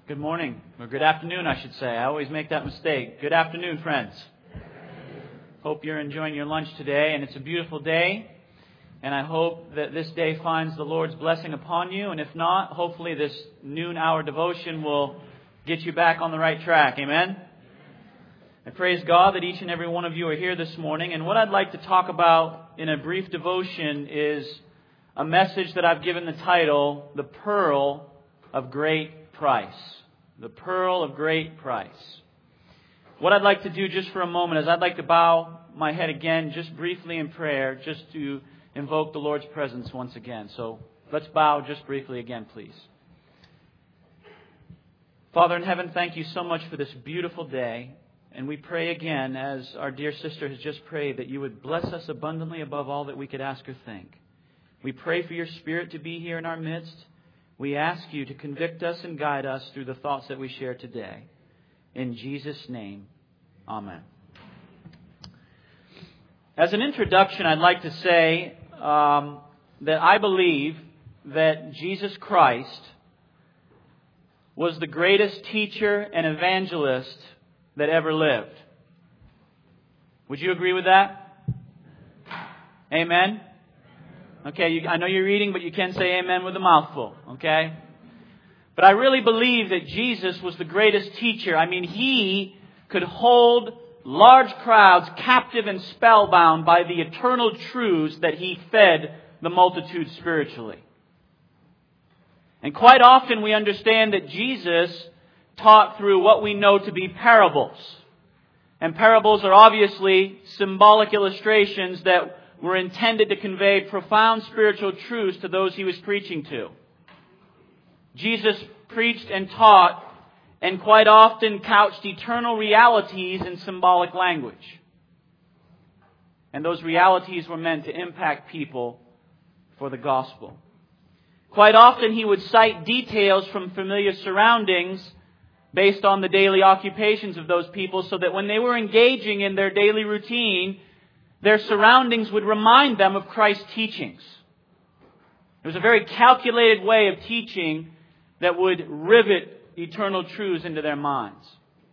Good morning, or good afternoon, I should say. I always make that mistake. Good afternoon, friends. Hope you're enjoying your lunch today, and it's a beautiful day. And I hope that this day finds the Lord's blessing upon you. And if not, hopefully this noon hour devotion will get you back on the right track. Amen? I praise God that each and every one of you are here this morning. And what I'd like to talk about in a brief devotion is a message that I've given the title, The Pearl of Great Price. The Pearl of Great Price. What I'd like to do just for a moment is I'd like to bow my head again just briefly in prayer, just to invoke the Lord's presence once again. So let's bow just briefly again, please. Father in heaven, thank you so much for this beautiful day. And we pray again, as our dear sister has just prayed, that you would bless us abundantly above all that we could ask or think. We pray for your Spirit to be here in our midst. We ask you to convict us and guide us through the thoughts that we share today. In Jesus' name, amen. As an introduction, I'd like to say that I believe that Jesus Christ was the greatest teacher and evangelist that ever lived. Would you agree with that? Amen? Okay, I know you're reading, but you can say amen with a mouthful, okay? But I really believe that Jesus was the greatest teacher. I mean, He could hold large crowds captive and spellbound by the eternal truths that He fed the multitude spiritually. And quite often we understand that Jesus taught through what we know to be parables. And parables are obviously symbolic illustrations that were intended to convey profound spiritual truths to those He was preaching to. Jesus preached and taught and quite often couched eternal realities in symbolic language. And those realities were meant to impact people for the gospel. Quite often He would cite details from familiar surroundings based on the daily occupations of those people, so that when they were engaging in their daily routine, their surroundings would remind them of Christ's teachings. It was a very calculated way of teaching that would rivet eternal truths into their minds.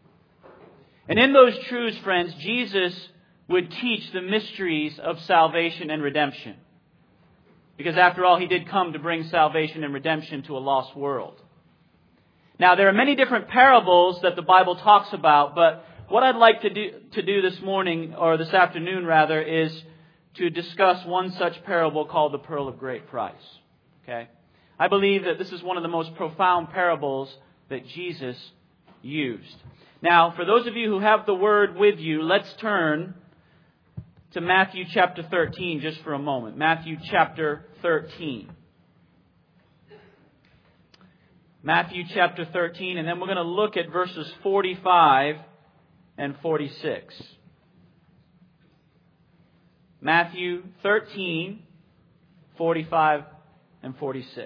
And in those truths, friends, Jesus would teach the mysteries of salvation and redemption. Because after all, He did come to bring salvation and redemption to a lost world. Now, there are many different parables that the Bible talks about, but what I'd like to do this morning, or this afternoon rather, is to discuss one such parable called the Pearl of Great Price. Okay? I believe that this is one of the most profound parables that Jesus used. Now, for those of you who have the Word with you, let's turn to Matthew chapter 13 just for a moment. Matthew chapter 13. Matthew chapter 13, and then we're going to look at verses 45 and 46. Matthew 13, 45 and 46.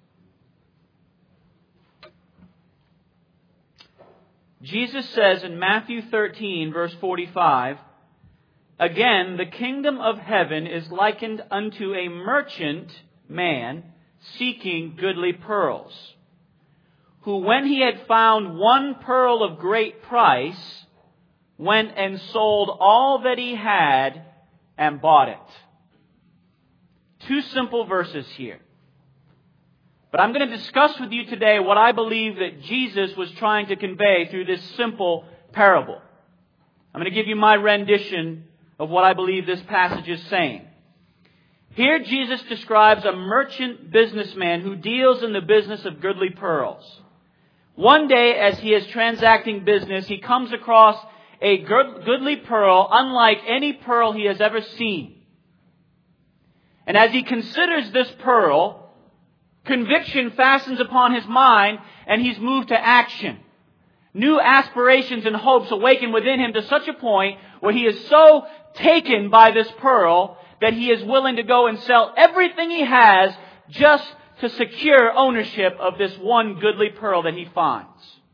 Jesus says in Matthew 13, verse 45, "Again, the kingdom of heaven is likened unto a merchant man seeking goodly pearls, who when he had found one pearl of great price, went and sold all that he had and bought it." Two simple verses here. But I'm going to discuss with you today what I believe that Jesus was trying to convey through this simple parable. I'm going to give you my rendition of what I believe this passage is saying. Here Jesus describes a merchant businessman who deals in the business of goodly pearls. One day, as he is transacting business, he comes across a goodly pearl unlike any pearl he has ever seen. And as he considers this pearl, conviction fastens upon his mind and he's moved to action. New aspirations and hopes awaken within him to such a point where he is so taken by this pearl that he is willing to go and sell everything he has just to secure ownership of this one goodly pearl that he finds.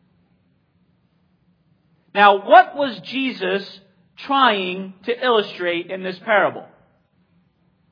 Now, what was Jesus trying to illustrate in this parable?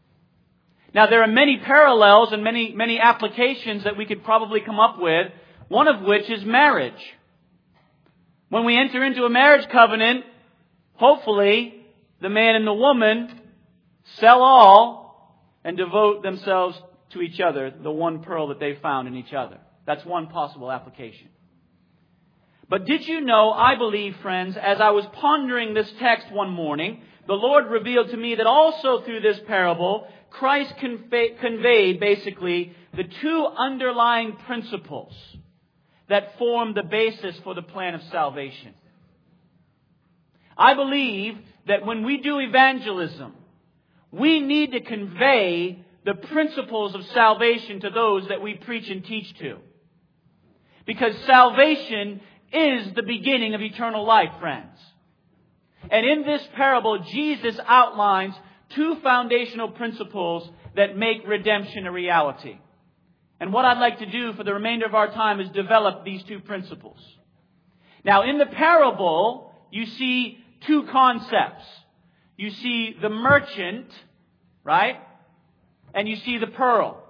Now, there are many parallels and many applications that we could probably come up with one of which is marriage. When we enter into a marriage covenant, hopefully the man and the woman sell all and devote themselves to each other, the one pearl that they found in each other. That's one possible application. But did you know, I believe, friends, as I was pondering this text one morning, the Lord revealed to me that also through this parable, Christ conveyed basically the two underlying principles that form the basis for the plan of salvation. I believe that when we do evangelism, we need to convey the principles of salvation to those that we preach and teach to. Because salvation is the beginning of eternal life, friends. And in this parable, Jesus outlines two foundational principles that make redemption a reality. And what I'd like to do for the remainder of our time is develop these two principles. Now, in the parable, you see two concepts. You see the merchant, right? And you see the pearl.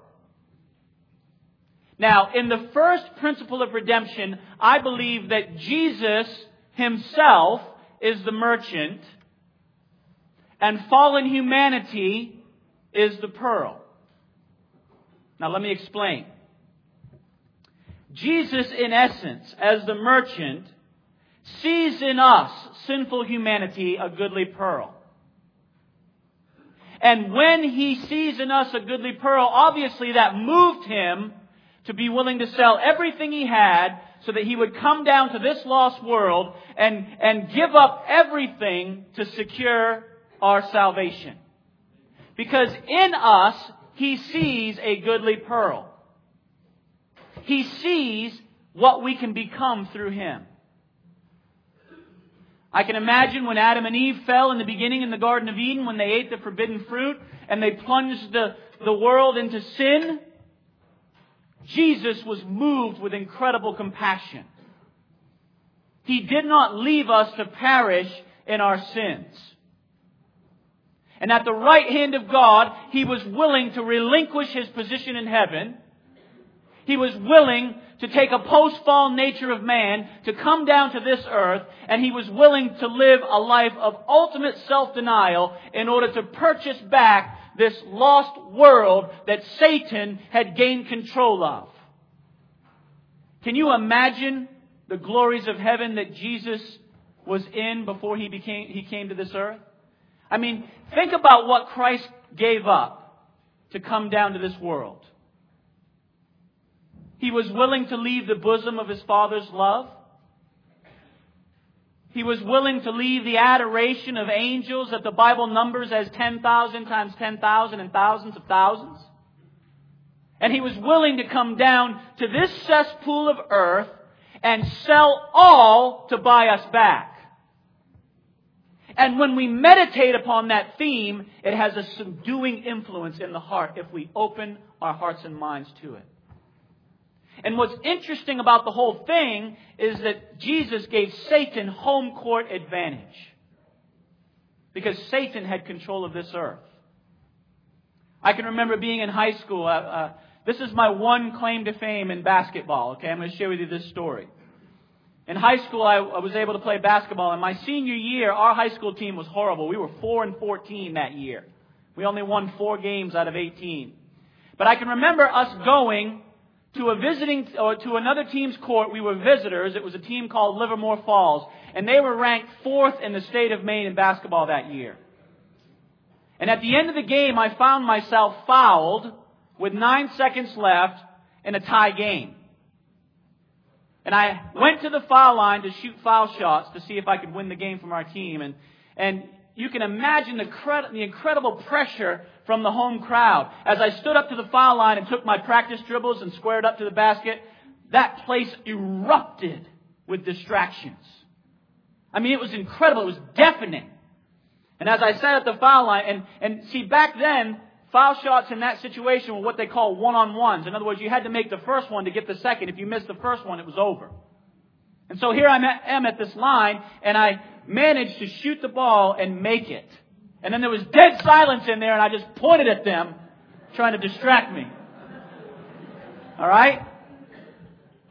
Now, in the first principle of redemption, I believe that Jesus himself is the merchant and fallen humanity is the pearl. Now, let me explain. Jesus, in essence, as the merchant, sees in us, sinful humanity, a goodly pearl. And when he sees in us a goodly pearl, obviously that moved him to be willing to sell everything he had so that he would come down to this lost world and give up everything to secure our salvation. Because in us, he sees a goodly pearl. He sees what we can become through him. I can imagine when Adam and Eve fell in the beginning in the Garden of Eden, when they ate the forbidden fruit and they plunged the world into sin, Jesus was moved with incredible compassion. He did not leave us to perish in our sins. And at the right hand of God, He was willing to relinquish His position in heaven. He was willing to take a post-fall nature of man to come down to this earth, and He was willing to live a life of ultimate self-denial in order to purchase back this lost world that Satan had gained control of. Can you imagine the glories of heaven that Jesus was in before He came to this earth? I mean, think about what Christ gave up to come down to this world. He was willing to leave the bosom of His Father's love. He was willing to leave the adoration of angels that the Bible numbers as 10,000 times 10,000 and thousands of thousands. And He was willing to come down to this cesspool of earth and sell all to buy us back. And when we meditate upon that theme, it has a subduing influence in the heart if we open our hearts and minds to it. And what's interesting about the whole thing is that Jesus gave Satan home court advantage. Because Satan had control of this earth. I can remember being in high school. This is my one claim to fame in basketball. Okay, I'm going to share with you this story. In high school, I was able to play basketball. And my senior year, our high school team was horrible. We were 4-14 that year. We only won 4 games out of 18. But I can remember us going to another team's court. We were visitors. It was a team called Livermore Falls. And they were ranked 4th in the state of Maine in basketball that year. And at the end of the game, I found myself fouled with 9 seconds left in a tie game. And I went to the foul line to shoot foul shots to see if I could win the game from our team. And you can imagine the incredible pressure from the home crowd. As I stood up to the foul line and took my practice dribbles and squared up to the basket, that place erupted with distractions. I mean, it was incredible. It was deafening. And as I sat at the foul line, and see, back then, foul shots in that situation were what they call one-on-ones. In other words, you had to make the first one to get the second. If you missed the first one, it was over. And so here I am at this line, and I managed to shoot the ball and make it. And then there was dead silence in there, and I just pointed at them, trying to distract me. All right?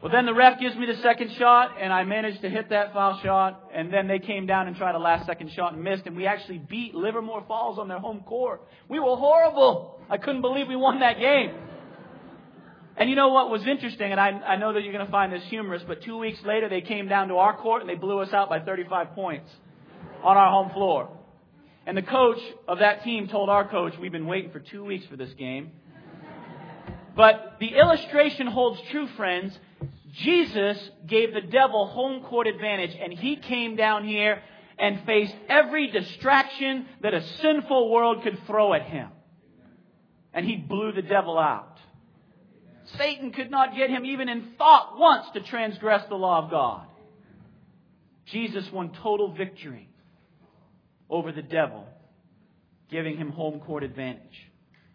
Well, then the ref gives me the second shot, and I managed to hit that foul shot. And then they came down and tried a last-second shot and missed. And we actually beat Livermore Falls on their home court. We were horrible. I couldn't believe we won that game. And you know what was interesting, and I know that you're going to find this humorous, but 2 weeks later they came down to our court and they blew us out by 35 points on our home floor. And the coach of that team told our coach, we've been waiting for 2 weeks for this game. But the illustration holds true, friends. Jesus gave the devil home court advantage, and he came down here and faced every distraction that a sinful world could throw at him. And he blew the devil out. Satan could not get him even in thought once to transgress the law of God. Jesus won total victory over the devil, giving him home court advantage.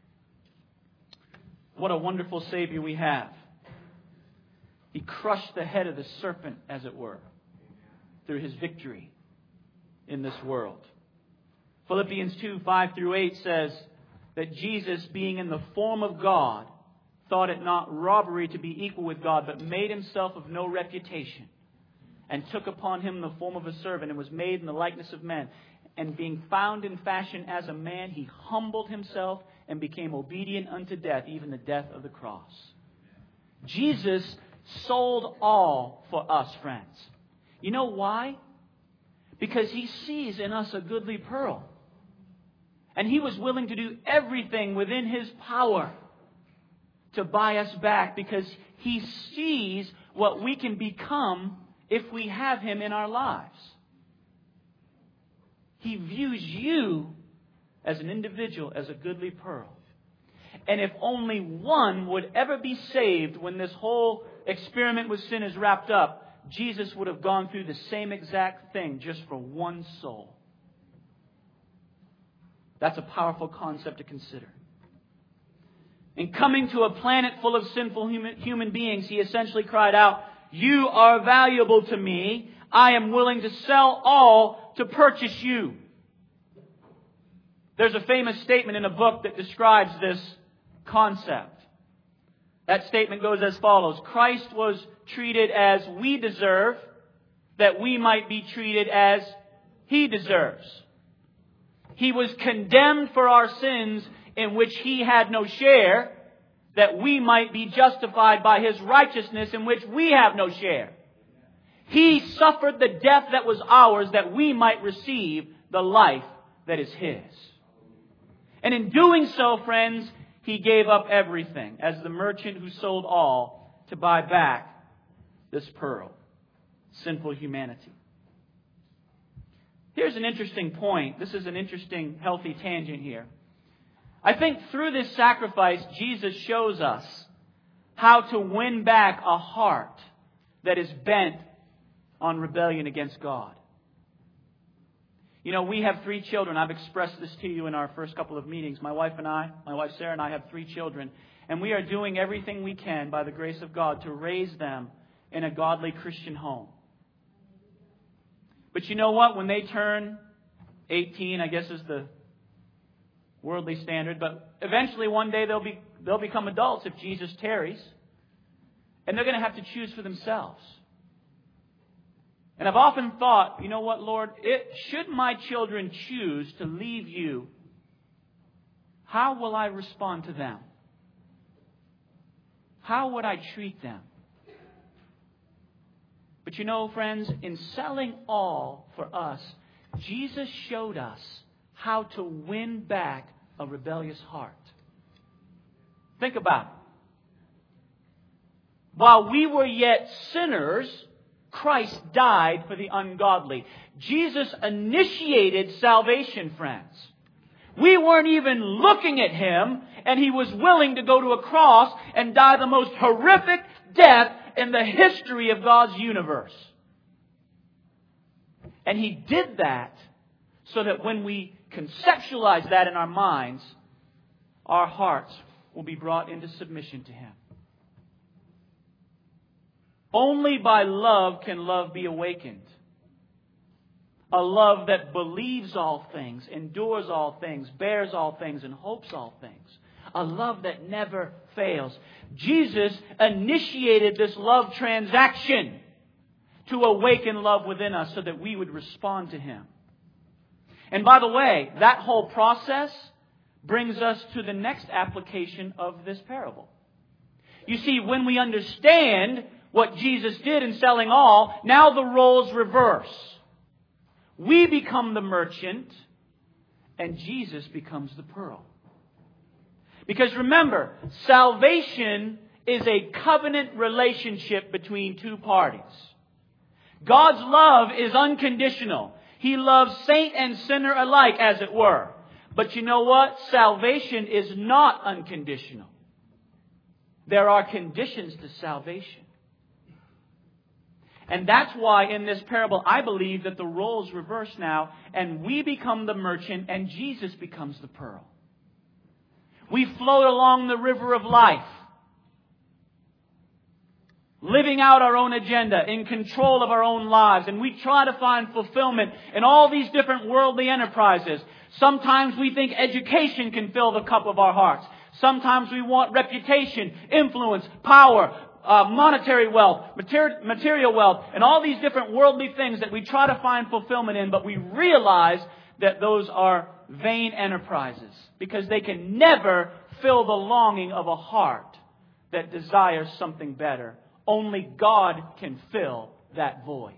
What a wonderful Savior we have. He crushed the head of the serpent, as it were, through His victory in this world. Philippians 2:5-8 says that Jesus, being in the form of God, thought it not robbery to be equal with God, but made Himself of no reputation, and took upon Him the form of a servant, and was made in the likeness of men. And being found in fashion as a man, He humbled Himself and became obedient unto death, even the death of the cross. Jesus sold all for us, friends. You know why? Because He sees in us a goodly pearl. And He was willing to do everything within His power to buy us back, because He sees what we can become if we have Him in our lives. He views you as an individual, as a goodly pearl. And if only one would ever be saved when this whole experiment with sin is wrapped up, Jesus would have gone through the same exact thing just for one soul. That's a powerful concept to consider. In coming to a planet full of sinful human beings, He essentially cried out, "You are valuable to me. I am willing to sell all to purchase you." There's a famous statement in a book that describes this concept. That statement goes as follows: Christ was treated as we deserve, that we might be treated as He deserves. He was condemned for our sins in which He had no share, that we might be justified by His righteousness in which we have no share. He suffered the death that was ours, that we might receive the life that is His. And in doing so, friends, He gave up everything as the merchant who sold all to buy back this pearl, sinful humanity. Here's an interesting point. This is an interesting, healthy tangent here. I think through this sacrifice, Jesus shows us how to win back a heart that is bent on rebellion against God. You know, we have 3 children. I've expressed this to you in our first couple of meetings. My wife Sarah and I have 3 children. And we are doing everything we can by the grace of God to raise them in a godly Christian home. But you know what? When they turn 18, I guess is the worldly standard, but eventually one day they'll become adults if Jesus tarries. And they're going to have to choose for themselves. And I've often thought, you know what, Lord, should my children choose to leave You, how will I respond to them? How would I treat them? But you know, friends, in selling all for us, Jesus showed us how to win back a rebellious heart. Think about it. While we were yet sinners, Christ died for the ungodly. Jesus initiated salvation, friends. We weren't even looking at Him, and He was willing to go to a cross and die the most horrific death in the history of God's universe. And He did that so that when we conceptualize that in our minds, our hearts will be brought into submission to Him. Only by love can love be awakened. A love that believes all things, endures all things, bears all things, and hopes all things. A love that never fails. Jesus initiated this love transaction to awaken love within us so that we would respond to Him. And by the way, that whole process brings us to the next application of this parable. You see, when we understand what Jesus did in selling all, now the roles reverse. We become the merchant, and Jesus becomes the pearl. Because remember, salvation is a covenant relationship between two parties. God's love is unconditional. He loves saint and sinner alike, as it were. But you know what? Salvation is not unconditional. There are conditions to salvation. And that's why in this parable, I believe that the roles reverse now, and we become the merchant, and Jesus becomes the pearl. We float along the river of life, living out our own agenda, in control of our own lives, and we try to find fulfillment in all these different worldly enterprises. Sometimes we think education can fill the cup of our hearts. Sometimes we want reputation, influence, power, monetary wealth, material wealth, and all these different worldly things that we try to find fulfillment in, but we realize that those are vain enterprises because they can never fill the longing of a heart that desires something better. Only God can fill that void.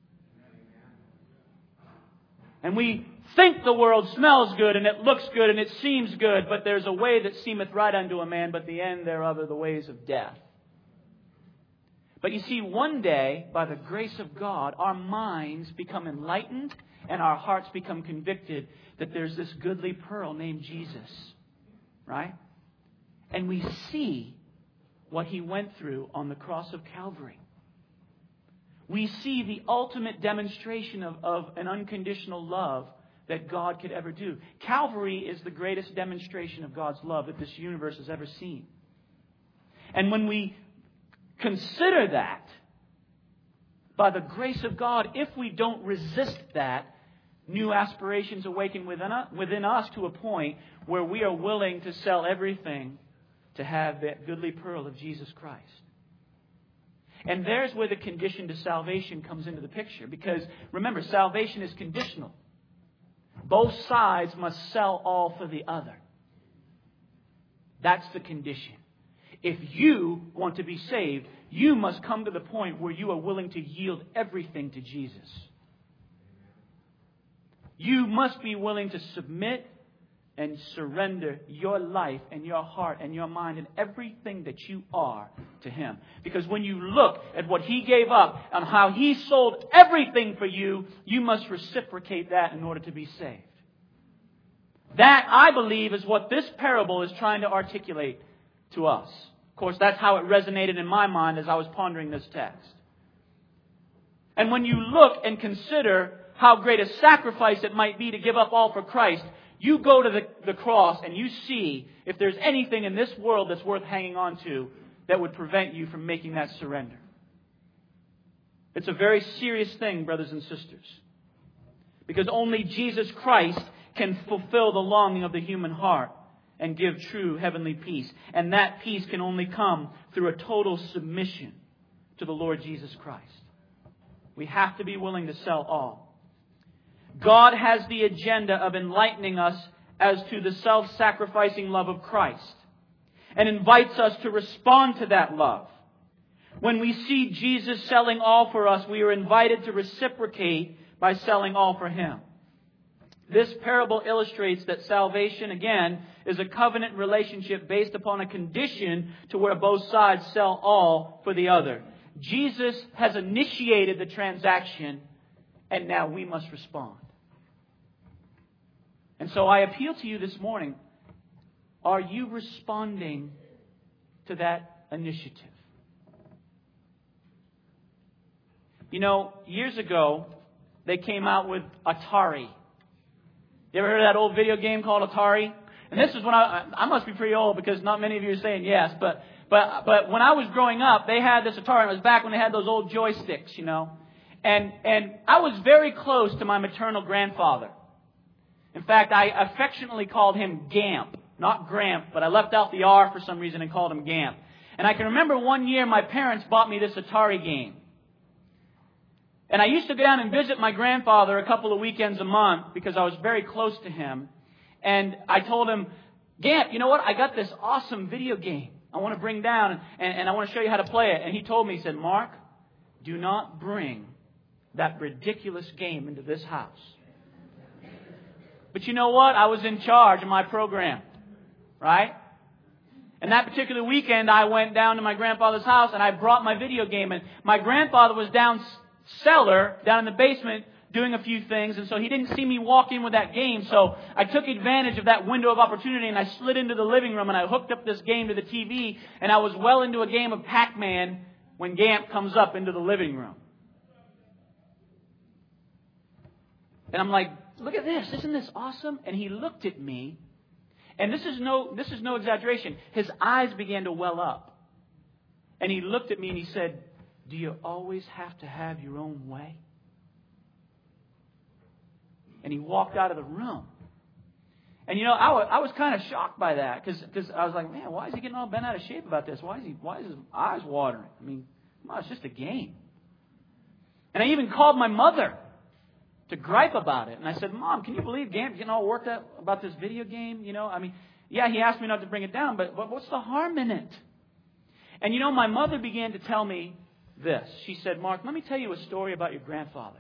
And we think the world smells good and it looks good and it seems good, but there's a way that seemeth right unto a man, but the end thereof are the ways of death. But you see, one day, by the grace of God, our minds become enlightened and our hearts become convicted that there's this goodly pearl named Jesus. Right? And we see what He went through on the cross of Calvary. We see the ultimate demonstration of an unconditional love that God could ever do. Calvary is the greatest demonstration of God's love that this universe has ever seen. And when we consider that, by the grace of God, if we don't resist that, new aspirations awaken within us to a point where we are willing to sell everything to have that goodly pearl of Jesus Christ. And there's where the condition to salvation comes into the picture. Because remember, salvation is conditional. Both sides must sell all for the other. That's the condition. If you want to be saved, you must come to the point where you are willing to yield everything to Jesus. You must be willing to submit and surrender your life and your heart and your mind and everything that you are to Him. Because when you look at what He gave up and how He sold everything for you, you must reciprocate that in order to be saved. That, I believe, is what this parable is trying to articulate to us. Of course, that's how it resonated in my mind as I was pondering this text. And when you look and consider how great a sacrifice it might be to give up all for Christ, you go to the cross and you see if there's anything in this world that's worth hanging on to that would prevent you from making that surrender. It's a very serious thing, brothers and sisters. Because only Jesus Christ can fulfill the longing of the human heart and give true heavenly peace. And that peace can only come through a total submission to the Lord Jesus Christ. We have to be willing to sell all. God has the agenda of enlightening us as to the self-sacrificing love of Christ and invites us to respond to that love. When we see Jesus selling all for us, we are invited to reciprocate by selling all for Him. This parable illustrates that salvation, again, is a covenant relationship based upon a condition to where both sides sell all for the other. Jesus has initiated the transaction, and now we must respond. And so I appeal to you this morning, are you responding to that initiative? You know, years ago, they came out with Atari. You ever heard of that old video game called Atari? And this is when I must be pretty old because not many of you are saying yes. But when I was growing up, they had this Atari. It was back when they had those old joysticks, you know. And I was very close to my maternal grandfather. In fact, I affectionately called him Gamp not Gramp, but I left out the R for some reason and called him Gamp. And I can remember one year my parents bought me this Atari game. And I used to go down and visit my grandfather a couple of weekends a month because I was very close to him. And I told him, Gamp, you know what? I got this awesome video game I want to bring down and I want to show you how to play it. And he told me, he said, Mark, do not bring that ridiculous game into this house. But you know what? I was in charge of my program, right? And that particular weekend, I went down to my grandfather's house and I brought my video game. And my grandfather was down cellar, down in the basement, doing a few things. And so he didn't see me walk in with that game. So I took advantage of that window of opportunity and I slid into the living room and I hooked up this game to the TV. And I was well into a game of Pac-Man when Gamp comes up into the living room. And I'm like, look at this. Isn't this awesome? And he looked at me. And this is no exaggeration. His eyes began to well up. And he looked at me and he said, do you always have to have your own way? And he walked out of the room. And you know, I was kind of shocked by that because I was like, man, why is he getting all bent out of shape about this? Why is his eyes watering? I mean, come on, it's just a game. And I even called my mother to gripe about it. And I said, Mom, can you believe Gamp's getting all worked up about this video game? You know, I mean, yeah, he asked me not to bring it down, but what's the harm in it? And you know, my mother began to tell me this. She said, Mark, let me tell you a story about your grandfather.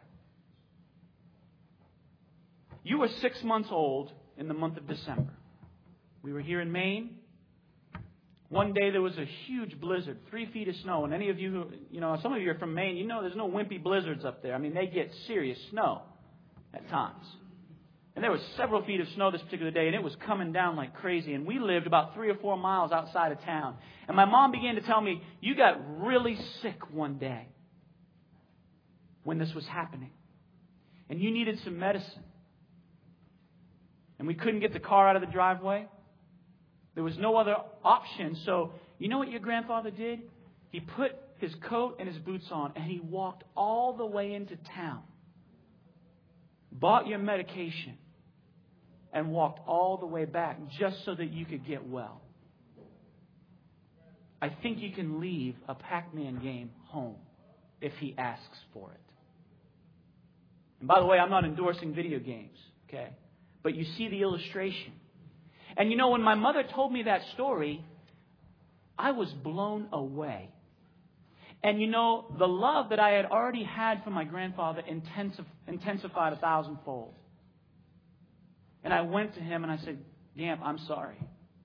You were 6 months old in the month of December. We were here in Maine. One day there was a huge blizzard, 3 feet of snow. And any of you who, some of you are from Maine, you know there's no wimpy blizzards up there. I mean, they get serious snow at times. And there was several feet of snow this particular day, and it was coming down like crazy. And we lived about 3 or 4 miles outside of town. And my mom began to tell me, you got really sick one day when this was happening. And you needed some medicine. And we couldn't get the car out of the driveway. There was no other option. So, you know what your grandfather did? He put his coat and his boots on, and he walked all the way into town. Bought your medication and walked all the way back just so that you could get well. I think you can leave a Pac-Man game home if he asks for it. And by the way, I'm not endorsing video games, okay? But you see the illustration. And you know, when my mother told me that story, I was blown away. And you know, the love that I had already had for my grandfather intensified 1,000-fold. And I went to him and I said, Gamp, I'm sorry.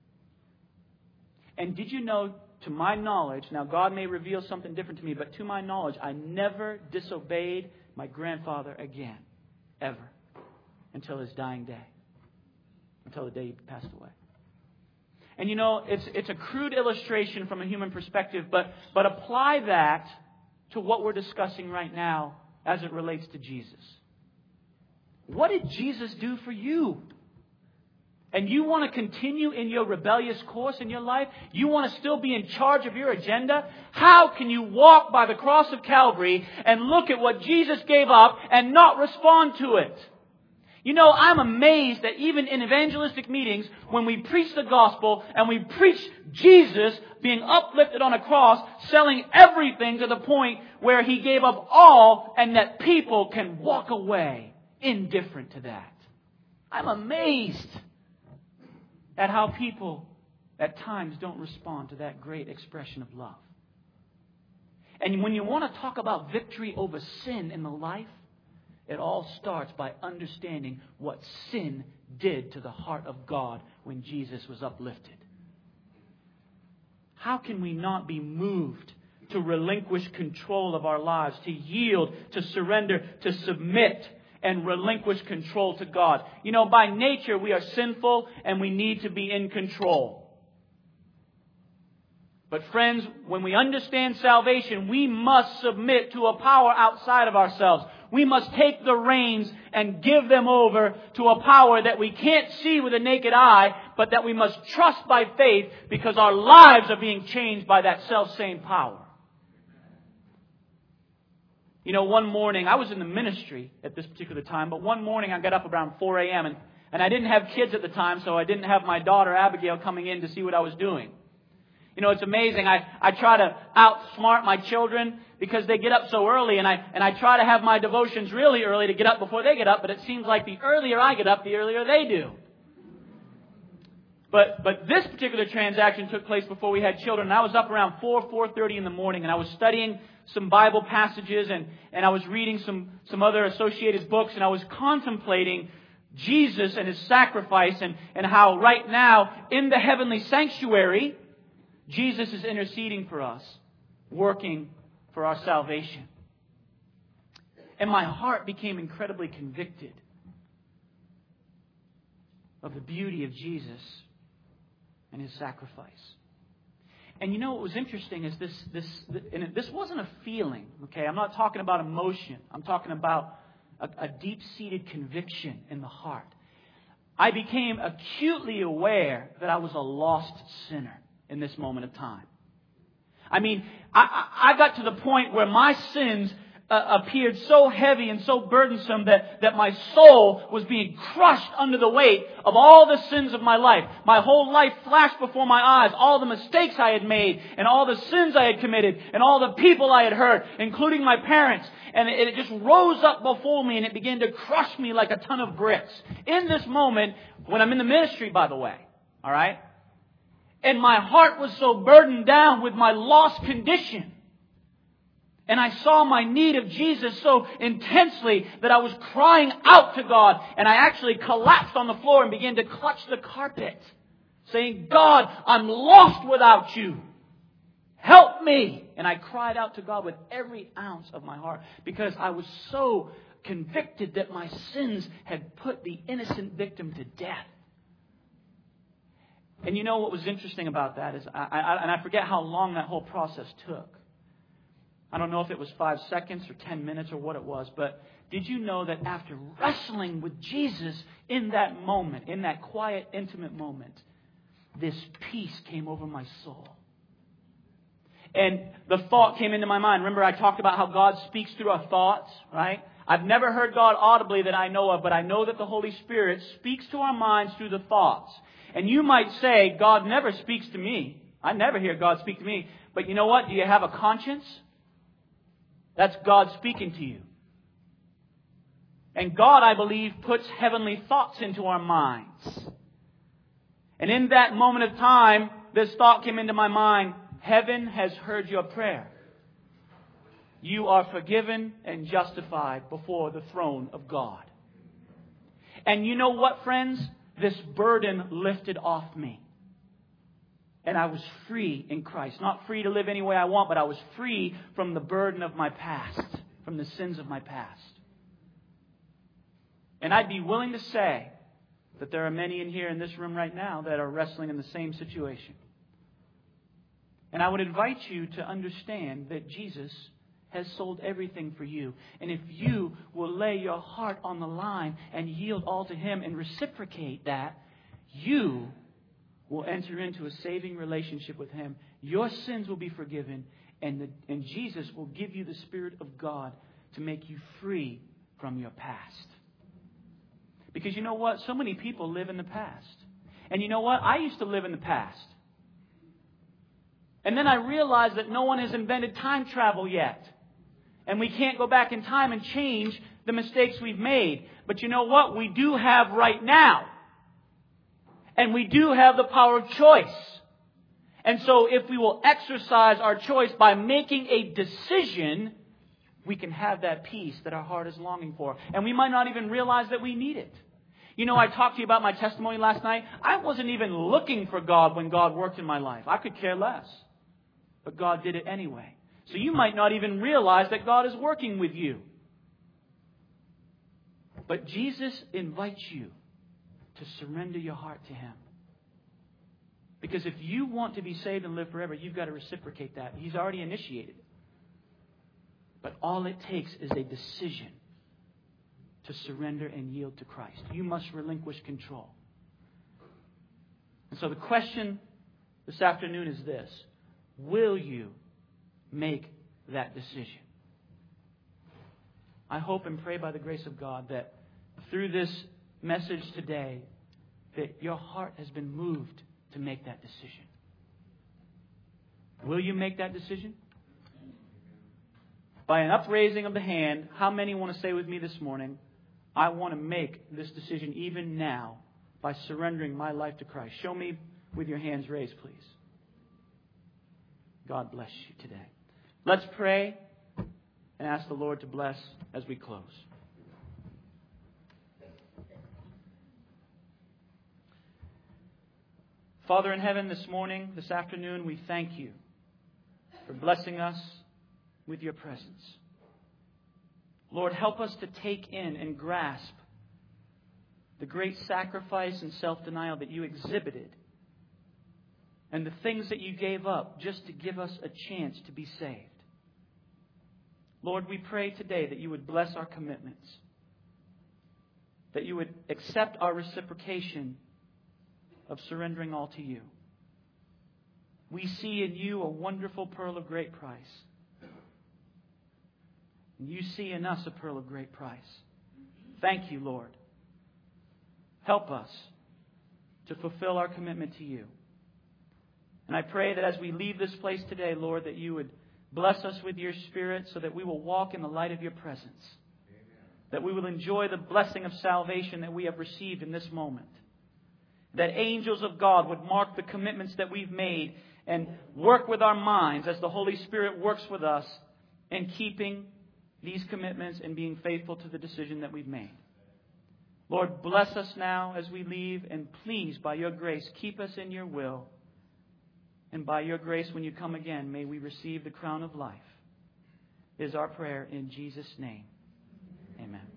And did you know, to my knowledge, now God may reveal something different to me, but to my knowledge, I never disobeyed my grandfather again, ever, until his dying day, until the day he passed away. And you know, it's a crude illustration from a human perspective, but apply that to what we're discussing right now as it relates to Jesus. What did Jesus do for you? And you want to continue in your rebellious course in your life? You want to still be in charge of your agenda? How can you walk by the cross of Calvary and look at what Jesus gave up and not respond to it? You know, I'm amazed that even in evangelistic meetings, when we preach the gospel and we preach Jesus being uplifted on a cross, selling everything to the point where He gave up all, and that people can walk away indifferent to that. I'm amazed at how people at times don't respond to that great expression of love. And when you want to talk about victory over sin in the life, it all starts by understanding what sin did to the heart of God when Jesus was uplifted. How can we not be moved to relinquish control of our lives, to yield, to surrender, to submit, and relinquish control to God? You know, by nature we are sinful and we need to be in control. But friends, when we understand salvation, we must submit to a power outside of ourselves. We must take the reins and give them over to a power that we can't see with a naked eye, but that we must trust by faith because our lives are being changed by that self-same power. You know, one morning, I was in the ministry at this particular time, but one morning I got up around 4 a.m. And I didn't have kids at the time, so I didn't have my daughter Abigail coming in to see what I was doing. You know, it's amazing. I try to outsmart my children because they get up so early, and I try to have my devotions really early to get up before they get up, but it seems like the earlier I get up, the earlier they do. But this particular transaction took place before we had children, and I was up around 4:30 in the morning, and I was studying some Bible passages, and I was reading some other associated books, and I was contemplating Jesus and His sacrifice, and how right now in the heavenly sanctuary, Jesus is interceding for us, working for our salvation. And my heart became incredibly convicted of the beauty of Jesus and His sacrifice. And you know what was interesting is this wasn't a feeling, okay? I'm not talking about emotion. I'm talking about a deep-seated conviction in the heart. I became acutely aware that I was a lost sinner in this moment of time. I mean, I got to the point where my sins appeared so heavy and so burdensome that my soul was being crushed under the weight of all the sins of my life. My whole life flashed before my eyes, all the mistakes I had made and all the sins I had committed and all the people I had hurt, including my parents. And it just rose up before me and it began to crush me like a ton of bricks. In this moment, when I'm in the ministry, by the way, all right? And my heart was so burdened down with my lost condition. And I saw my need of Jesus so intensely that I was crying out to God. And I actually collapsed on the floor and began to clutch the carpet, saying, God, I'm lost without you. Help me. And I cried out to God with every ounce of my heart because I was so convicted that my sins had put the innocent victim to death. And you know what was interesting about that is, I forget how long that whole process took. I don't know if it was 5 seconds or 10 minutes or what it was, but did you know that after wrestling with Jesus in that moment, in that quiet, intimate moment, this peace came over my soul? And the thought came into my mind. Remember, I talked about how God speaks through our thoughts, right? I've never heard God audibly that I know of, but I know that the Holy Spirit speaks to our minds through the thoughts. And you might say, God never speaks to me. I never hear God speak to me. But you know what? Do you have a conscience? That's God speaking to you. And God, I believe, puts heavenly thoughts into our minds. And in that moment of time, this thought came into my mind. Heaven has heard your prayer. You are forgiven and justified before the throne of God. And you know what, friends? This burden lifted off me. And I was free in Christ. Not free to live any way I want, but I was free from the burden of my past, from the sins of my past. And I'd be willing to say that there are many in here in this room right now that are wrestling in the same situation. And I would invite you to understand that Jesus has sold everything for you. And if you will lay your heart on the line and yield all to Him and reciprocate that, you will enter into a saving relationship with Him. Your sins will be forgiven, and Jesus will give you the Spirit of God to make you free from your past. Because you know what? So many people live in the past. And you know what? I used to live in the past. And then I realized that no one has invented time travel yet. And we can't go back in time and change the mistakes we've made. But you know what? We do have right now. And we do have the power of choice. And so if we will exercise our choice by making a decision, we can have that peace that our heart is longing for. And we might not even realize that we need it. You know, I talked to you about my testimony last night. I wasn't even looking for God when God worked in my life. I could care less. But God did it anyway. So you might not even realize that God is working with you. But Jesus invites you to surrender your heart to Him. Because if you want to be saved and live forever, you've got to reciprocate that. He's already initiated it. But all it takes is a decision to surrender and yield to Christ. You must relinquish control. And so the question this afternoon is this: will you make that decision? I hope and pray by the grace of God that through this message today that your heart has been moved to make that decision. Will you make that decision? By an upraising of the hand, how many want to say with me this morning, I want to make this decision even now by surrendering my life to Christ? Show me with your hands raised, please. God bless you today. Let's pray and ask the Lord to bless as we close. Father in heaven, this morning, this afternoon, we thank you for blessing us with your presence. Lord, help us to take in and grasp the great sacrifice and self-denial that you exhibited and the things that you gave up just to give us a chance to be saved. Lord, we pray today that you would bless our commitments, that you would accept our reciprocation of surrendering all to you. We see in you a wonderful pearl of great price. And you see in us a pearl of great price. Thank you, Lord. Help us to fulfill our commitment to you. And I pray that as we leave this place today, Lord, that you would bless us with your Spirit so that we will walk in the light of your presence. Amen. That we will enjoy the blessing of salvation that we have received in this moment. That angels of God would mark the commitments that we've made and work with our minds as the Holy Spirit works with us in keeping these commitments and being faithful to the decision that we've made. Lord, bless us now as we leave, and please, by your grace, keep us in your will. And by your grace, when you come again, may we receive the crown of life. Is our prayer in Jesus' name. Amen.